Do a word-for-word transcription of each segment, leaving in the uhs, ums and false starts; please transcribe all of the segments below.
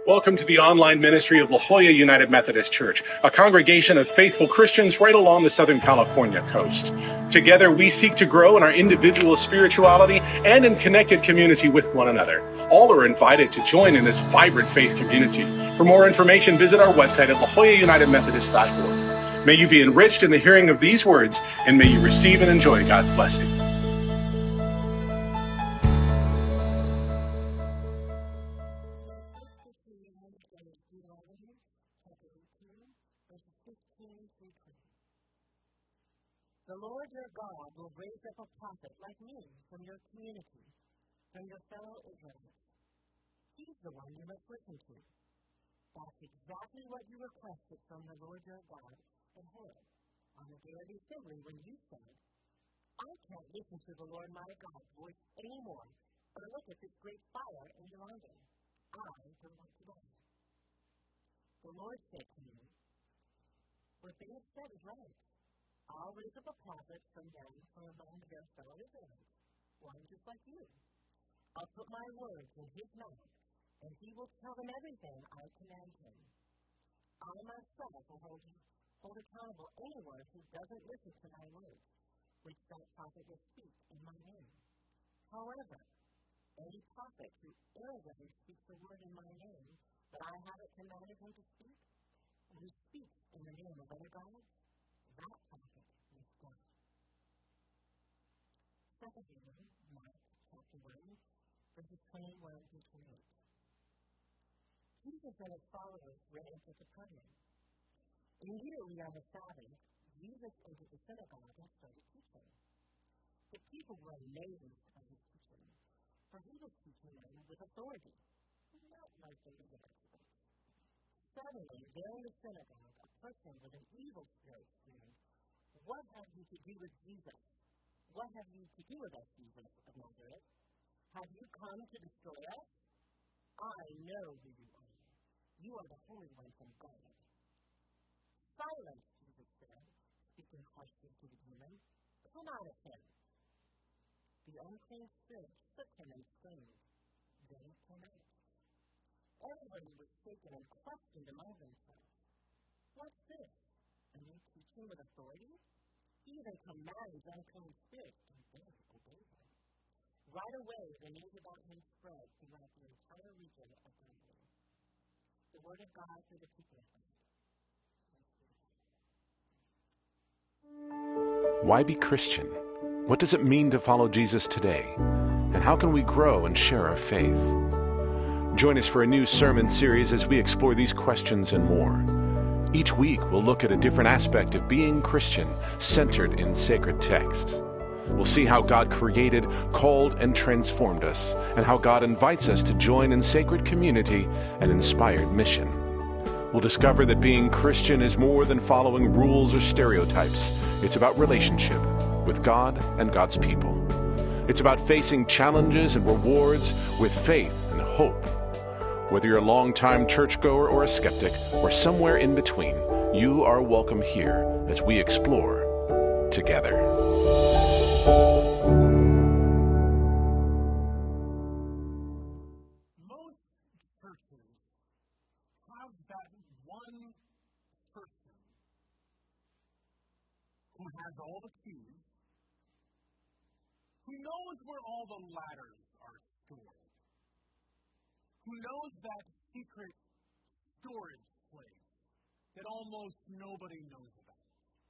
Welcome to the online ministry of La Jolla United Methodist Church, a congregation of faithful Christians right along the Southern California coast. Together, we seek to grow in our individual spirituality and in connected community with one another. All are invited to join in this vibrant faith community. For more information, visit our website at la jolla united methodist dot org. May you be enriched in the hearing of these words, and may you receive and enjoy God's blessing. The Lord your God will raise up a prophet like me from your community, from your fellow Israelites. He's the one you must listen to. That's exactly what you requested from the Lord your God in Horeb on the day of the assembly when you said, I can't listen to the Lord my God's voice anymore, but look at this great fire in Jordan. I don't want to die. The Lord said to me, what they have said is right. I'll raise up a prophet from them from among their fellow Israelites, one just like you. I'll put my words in his mouth, and he will tell them everything I command him. I myself will hold, hold accountable anyone who doesn't listen to my words, which that prophet will speak in my name. However, any prophet who arrogantly speaks a word in my name that I haven't commanded him to speak, or who speaks in the name of other gods, that prophet is done. Secondly, Mark chapter one, verses twenty-one through twenty-eight. Jesus and his followers went into Capernaum. Immediately on the Sabbath, Jesus entered the synagogue and started teaching. The people were amazed at his teaching, for he was teaching them with authority, not like the Levites. Suddenly, there in the synagogue, a person with an evil spirit screamed, what have you to do with Jesus? What have you to do with us, Jesus of Nazareth? Have you come to destroy us? I know who you are. You are the Holy One from God. Silence, Jesus said, speaking harshly to the demon. Come out of him. The unclean spirit shook him and screamed. Then it came out. Everybody was shaken and questioned among themselves. What's this? A new teaching with authority? He even commands unclean spirits and they obey him. Right away, the news about him spread throughout the entire region of Galilee. The word of God through the people of God. Why be Christian? What does it mean to follow Jesus today? And how can we grow and share our faith? Join us for a new sermon series as we explore these questions and more. Each week, we'll look at a different aspect of being Christian, centered in sacred texts. We'll see how God created, called, and transformed us, and how God invites us to join in sacred community and inspired mission. We'll discover that being Christian is more than following rules or stereotypes. It's about relationship with God and God's people. It's about facing challenges and rewards with faith and hope. Whether you're a long-time churchgoer or a skeptic, or somewhere in between, you are welcome here as we explore together. Most churches have that one person who has all the keys, who knows where all the ladders are stored, who knows that secret storage place that almost nobody knows about.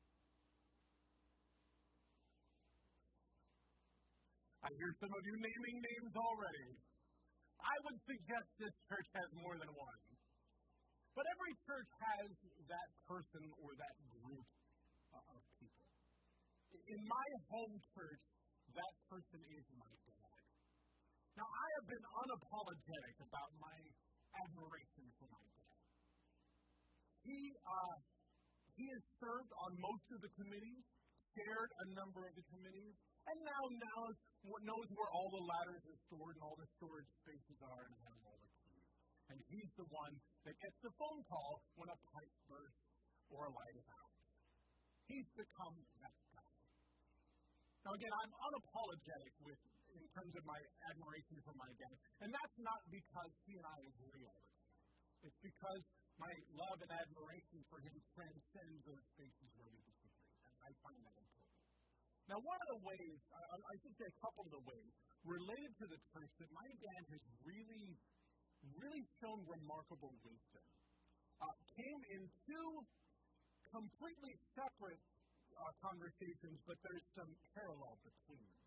I hear some of you naming names already. I would suggest this church has more than one. But every church has that person or that group of people. In my home church, that person is my dad. Now, I have been unapologetic about my admiration for my dad. He, uh, he has served on most of the committees, chaired a number of the committees, and now knows, knows where all the ladders are stored and all the storage spaces are and has all the keys. And he's the one that gets the phone call when a pipe bursts or a light is out. He's become that guy. Now, again, I'm unapologetic with in terms of my admiration for my dad. And that's not because he and I agree all the time. It's because my love and admiration for him transcends those spaces where we disagree. And I find that important. Now, one of the ways, I, I should say a couple of the ways, related to the church that my dad has really, really shown remarkable wisdom, uh, came in two completely separate uh, conversations, but there's some parallel between them.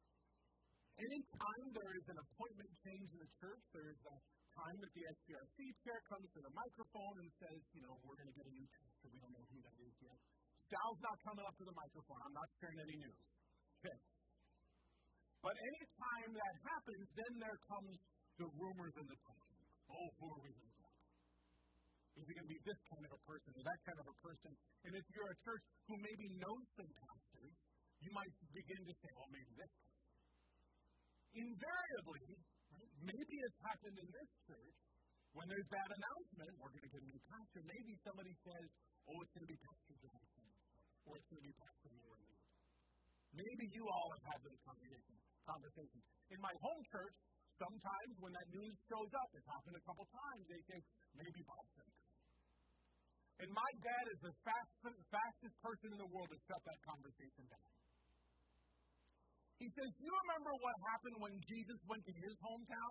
Anytime there is an appointment change in the church, there's a time that the S C R C chair comes to the microphone and says, you know, we're going to get a new pastor. We don't know who that is yet. Sal's not coming up to the microphone. I'm not sharing any news. Okay. But any time that happens, then there comes the rumors and the talking. Oh, who are we going to get? Is it going to be this kind of a person or that kind of a person? And if you're a church who maybe knows some pastors, you might begin to say, oh, maybe this person. Invariably, right, maybe it's happened in this church, when there's that announcement, we're going to get a new pastor, maybe somebody says, oh, it's going to be Pastor Johnson, or it's going to be Pastor Moore. Maybe you all have had those conversations. conversations. In my home church, sometimes when that news shows up, it's happened a couple times, they say, maybe Bob's going to come. And my dad is the fastest, fastest person in the world to shut that conversation down. He says, do you remember what happened when Jesus went to his hometown?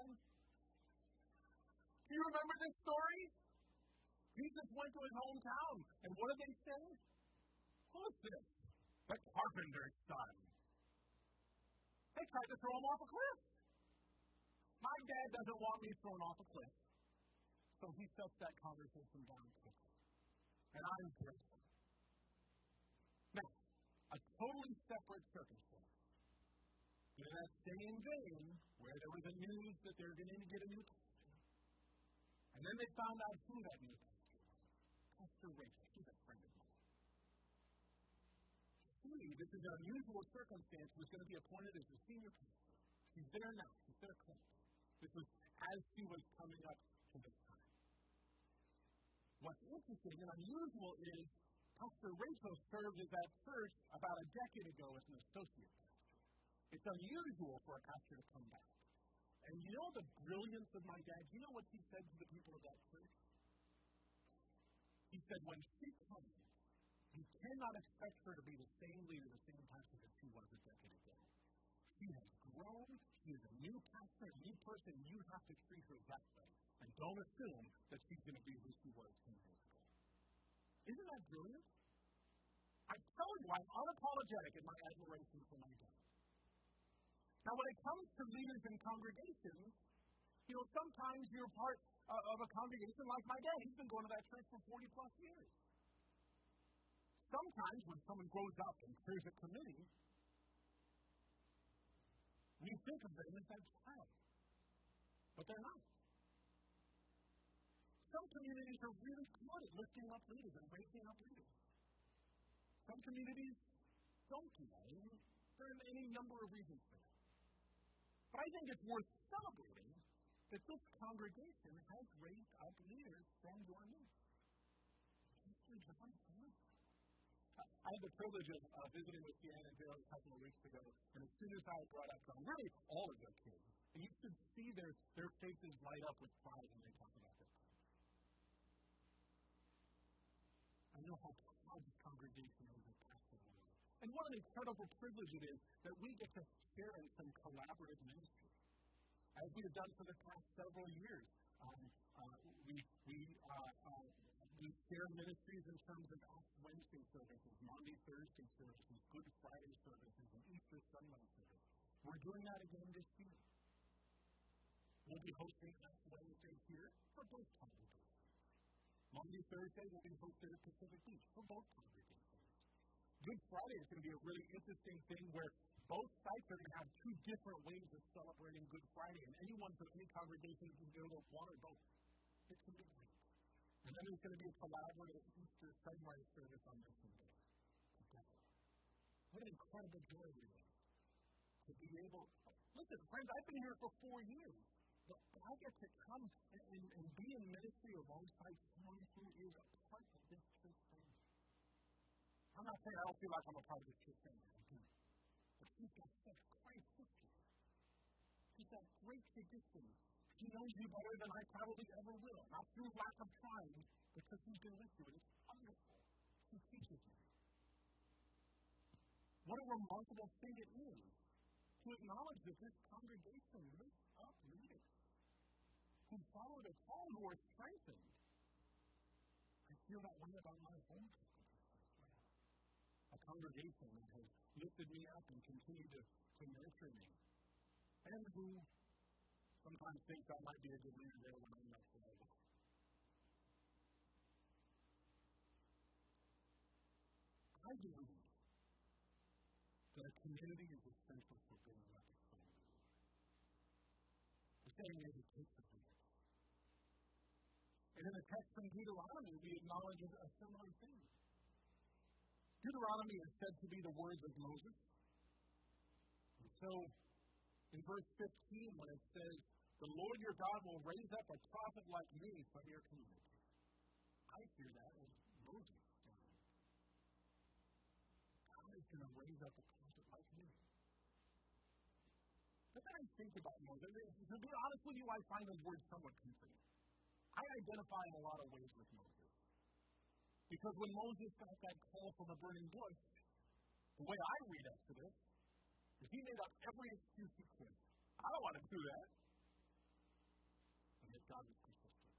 Do you remember this story? Jesus went to his hometown, and what did they say? Who is this? The carpenter's son. They tried to throw him off a cliff. My dad doesn't want me thrown off a cliff, so he shuts that conversation down quickly. And I'm grateful. Now, a totally separate circumstance. In that same vein, where there was a news that they were going to get a new pastor. And then they found out who that new pastor was. Pastor Rachel. She's a friend of mine. She, this is an unusual circumstance, was going to be appointed as the senior pastor. She's there now. She's there currently. This was as she was coming up to this time. What's interesting and unusual is Pastor Rachel served at that church about a decade ago as an associate pastor. It's unusual for a pastor to come back. And you know the brilliance of my dad? You know what he said to the people of that church? He said, when she comes, you cannot expect her to be the same leader, the same pastor that she was a decade ago. She has grown. She is a new pastor, a new person. You have to treat her that way. And don't assume that she's going to be who she was ten years ago. Isn't that brilliant? I tell you, I'm unapologetic in my admiration for my dad. Now, when it comes to leaders in congregations, you know, sometimes you're part uh, of a congregation like my dad. He's been going to that church for forty plus years. Sometimes when someone grows up and chairs a committee, we think of them as that child. But they're not. Some communities are really good at lifting up leaders and raising up leaders. Some communities don't do that. There are any number of reasons for that. But I think it's worth celebrating that this congregation has raised up leaders from your midst. I had the privilege of uh, visiting with Deanna and Bill a couple of weeks ago, and as soon as I brought up John, really all of their kids, and you could see their, their faces light up with pride when they talk about their kids. I know how proud this congregation is of Pastor Moore. And what an incredible privilege it is that we get to share in some collaborative ministry. As we have done for the past several years, um, uh, we, we, uh, uh, we share ministries in terms of Ash Wednesday services, Monday, Thursday services, Good Friday services, and Easter Sunday services. We're doing that again this year. We'll be hosting Ash Wednesday here for both congregations. Monday, Thursday will be hosted at Pacific Beach for both congregations. Good Friday is going to be a really interesting thing where both sites are going to have two different ways of celebrating Good Friday, and anyone from any congregation can go to one or both. It's going to be great. And then there's going to be a collaborative Easter sunrise service on Mission Day together. What an incredible joy it is to be able. Listen, friends, I've been here for four years. But I get to come and, and, and be in ministry alongside someone who is a part of this church family. I'm not saying I don't feel like I'm a part of this church family. I do. But she's got such great history. She's got great tradition. He knows you better than I probably ever will. Not through lack of trying, because he's been with you. And it's wonderful. He teaches you. What a remarkable thing it is to acknowledge that this congregation lifts up leaders who follow the call, who are strengthened. I feel that way about my own congregation as well. A congregation that has lifted me up and continued to, to nurture me. And who sometimes thinks I might be a good leader there when I'm not there. I believe that a community is essential for building up a strong leader. The saying is, it takes a village. And in the text from Deuteronomy, we acknowledge a similar thing. Deuteronomy is said to be the words of Moses. And so, in verse fifteen, when it says, "The Lord your God will raise up a prophet like me from your community," I hear that as Moses saying, God is going to raise up a prophet like me. But then I think about Moses. To be honest with you, I find those words somewhat confusing. I identify in a lot of ways with Moses. Because when Moses got that call from a burning bush, the way I read Exodus is he made up every excuse he could. I don't want to do that. And yet God was consistent.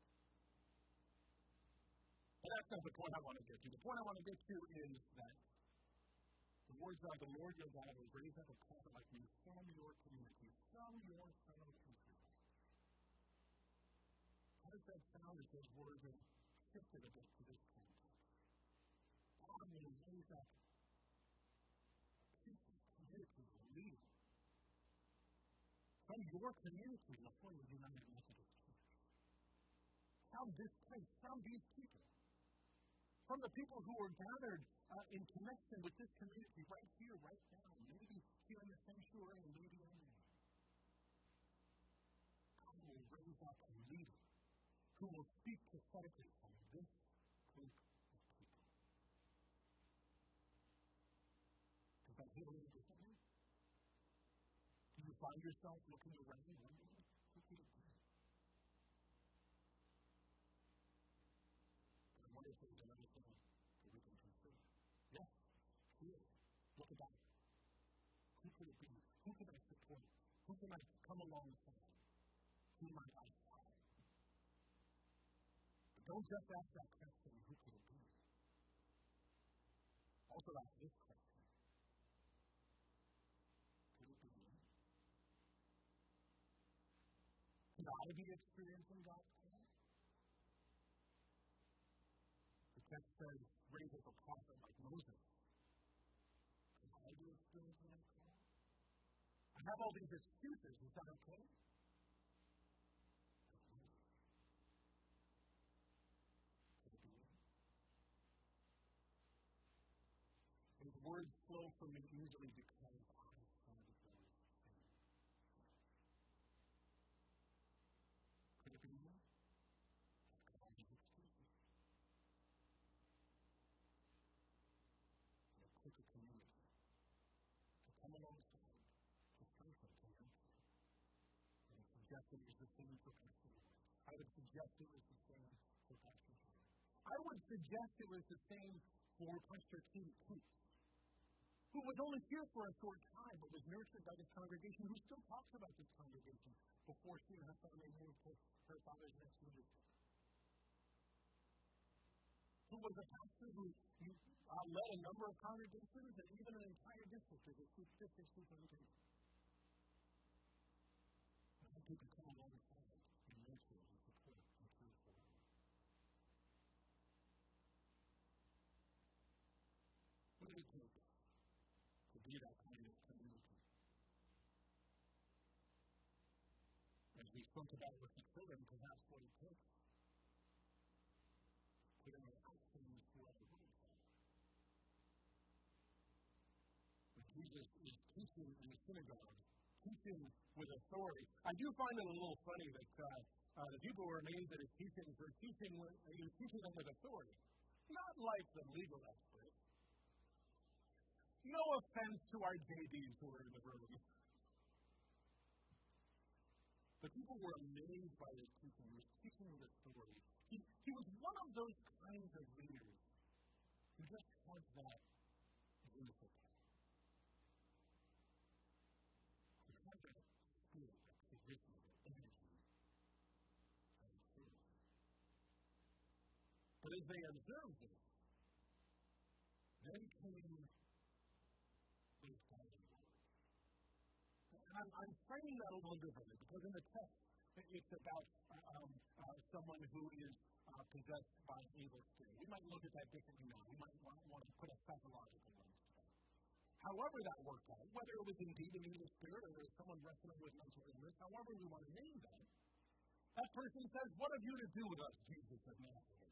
But that's not the point I want to get to. The point I want to get to is that the words of the Lord your God will raise up a prophet like me from your community, from your fellow Israelites. How does that sound as those words are shifted a bit to this context? God will raise up people, community, leaders from your community, the Holy United Methodist Church. From this place, from these people. From the people who are gathered uh, in connection with this community right here, right now, maybe here in the sanctuary and maybe in there. God will raise up a leader who will speak prophetically from this group of people. Does that hit a little differently? Do you find yourself looking around and wondering, who could it be? But I wonder if there's another thing that we can consider. Yes, here, look about it. Who could it be? Who could I support? Who can I come alongside? Who might I follow? But don't just ask that question, who could it be? Also ask this question. Could it be me? Could I be experiencing God's call? The text says, raise up a prophet like Moses. Could I be experiencing that call? I have all these excuses. Is that okay? Could it be me? These words flow from me easily because I find those things. Could it be me? I've got all these excuses. And it took a community to come alongside, to strengthen, to nurture. I would suggest it was the same for Pastor Lewis. I would suggest it was the same for Pastor John. I would suggest it was the same for Pastor Katie Coots, who was only here for a short time, but was nurtured by this congregation, who still talks about this congregation before she and her family moved to her father's next leadership. Who was a pastor who uh, led a number of congregations and even an entire district as a district superintendent. And how people come alongside and nurture and support and care for them. What did it take to be that kind of community? As we spoke about with the children, perhaps what it takes is putting our actions to our words. When Jesus is teaching in the synagogue, teaching with authority, I do find it a little funny that uh, uh, the people were amazed at his teaching, for teaching with, he was teaching them with authority. Not like the legal experts. No offense to our J Ds who are in the room. But people were amazed by his teaching. He was teaching with authority. He, he was one of those kinds of leaders who just has that beautiful power. Who had that spirit, that charisma, that energy, that authority. But as they observed this, then came those guiding words. And I'm, I'm framing that a little differently because in the text, it's about um, uh, someone who is uh, possessed by an evil spirit. We might look at that differently now. We might want, want to put a psychological lens to that. However that worked out, whether it was indeed an evil spirit or someone wrestling with mental illness, however we want to name that, that person says, "What have you to do with us, Jesus of Nazareth?"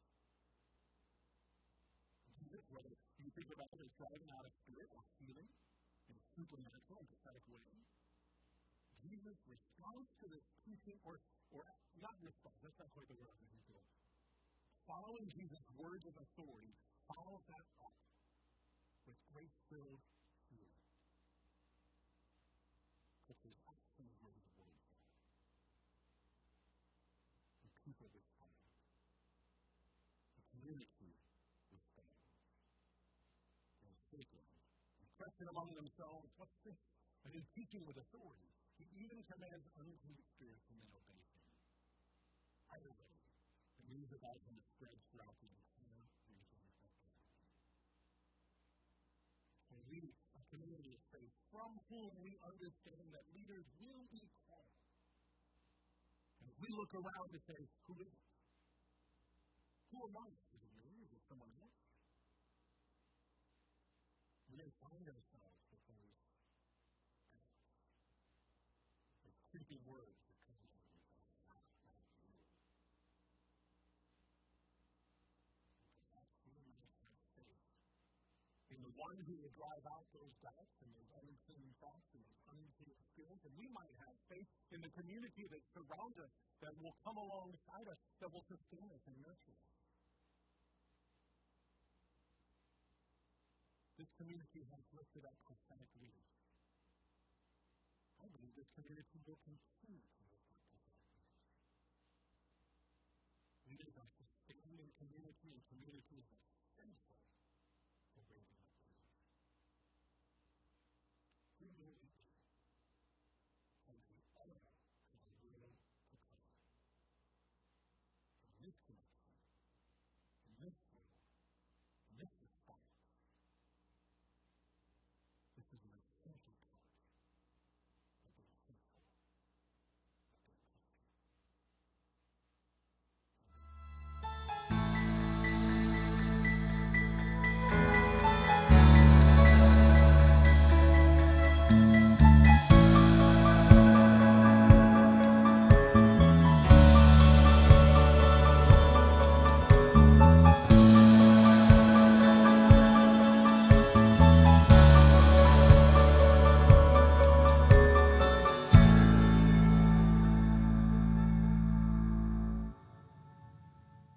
Jesus, whether you think about it as driving out a spirit or healing in a supernatural and prophetic way, Jesus responds to this teaching, or, or not responds, that's not quite the word I'm looking for. Following Jesus' words of authority, follows that up with grace-filled healing. Because his actions were his words. And people responded. The community responded. They were shaken and questioned among themselves, "What's this?" And in teaching with authority, he even commands unclean spirits and men obey him. Either way, the news about him spread throughout the entire region of Galilee. So we, a community of faith, from whom we understand that leaders will be called. And we look around and say, who is it? Who among us? Is it me? Is it someone else? We may find ourselves with those creepy words that come out of his mouth. Not, not you. Because that's who we have faith. In the one who will drive out those doubts and those unclean thoughts and those unclean spirits. And we might have faith in the community that surrounds us, that will come alongside us, that will sustain us and nurture us. This community has lifted up prophetic leaders. I believe this community will continue to lift up prophetic leaders. Leaders are sustaining community, and community is essential for raising up leaders. Who will we be? And we all have a role to play. In this connection, in this